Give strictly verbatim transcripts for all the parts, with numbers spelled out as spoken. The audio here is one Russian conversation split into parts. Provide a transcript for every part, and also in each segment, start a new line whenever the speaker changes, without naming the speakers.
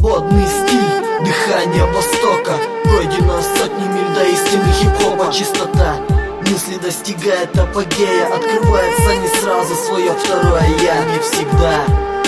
свободный стиль, дыхание Востока. Пройдено сотни миль до истины хип-хопа. Чистота мысли достигает апогея, открывается не сразу свое второе я. Не всегда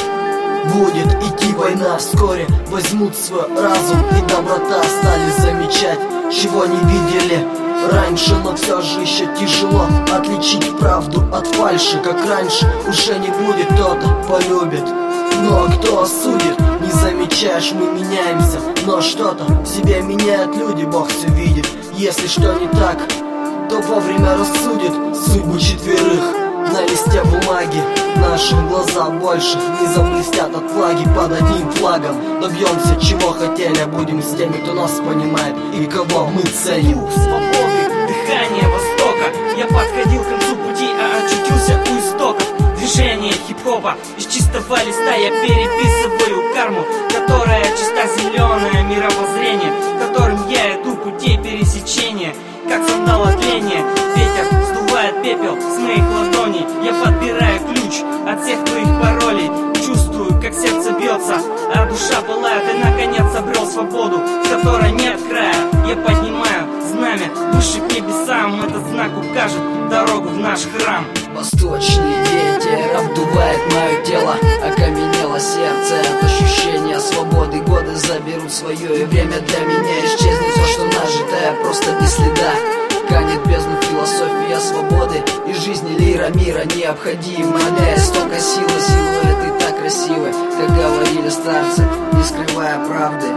будет идти война, вскоре возьмут свой разум и доброта. Стали замечать, чего не видели раньше, но все же еще тяжело отличить правду от фальши. Как раньше уже не будет, кто-то полюбит, но кто осудит? Не замечаешь, мы меняемся, но что-то в себе меняют люди, Бог все видит. Если что не так, то вовремя рассудит судьбу четверых на листе бумаги. Наши глаза больше не заблестят от флаги. Под одним флагом добьемся, чего хотели. Будем с теми, кто нас понимает и кого мы ценим.
Свободы, дыхание Востока. Я подходил к концу пути, а очутился у истоков. Движение хип-хопа из чистого листа. Я переписываю карму, которая чиста, зеленое мировоззрение, которым я иду путей пересечения. Как сандал от ления, ветер сдувает пепел с моих ладоней. Я подбираю ключ от всех твоих паролей. Чувствую, как сердце бьется, а душа пылает. И наконец обрел свободу, в которой нет края. Я поднимаю знамя выше к небесам. Этот знак укажет дорогу в наш храм.
Восточный ветер обдувает мое тело, окаменело сердце от ощущения свободы. Годы заберут свое, и время для меня исчезнет. Все, что нажитое, просто без следа. Канет бездну философия свободы и жизни лира мира необходима. Для истока сила, силуэты так красивы, как говорили старцы, не скрывая правды.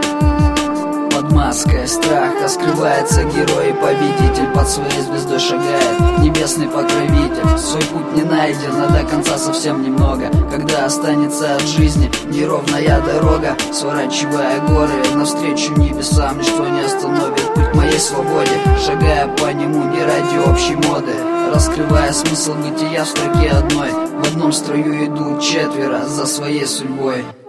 Под маской страха скрывается герой и победитель. Под своей звездой шагает небесный покровитель. Свой путь не найден, а до конца совсем немного. Когда останется от жизни неровная дорога, сворачивая горы навстречу небесам, ничто не остановит путь к моей свободе. Шагая по нему не ради общей моды, раскрывая смысл бытия в строке одной. В одном строю идут четверо за своей судьбой.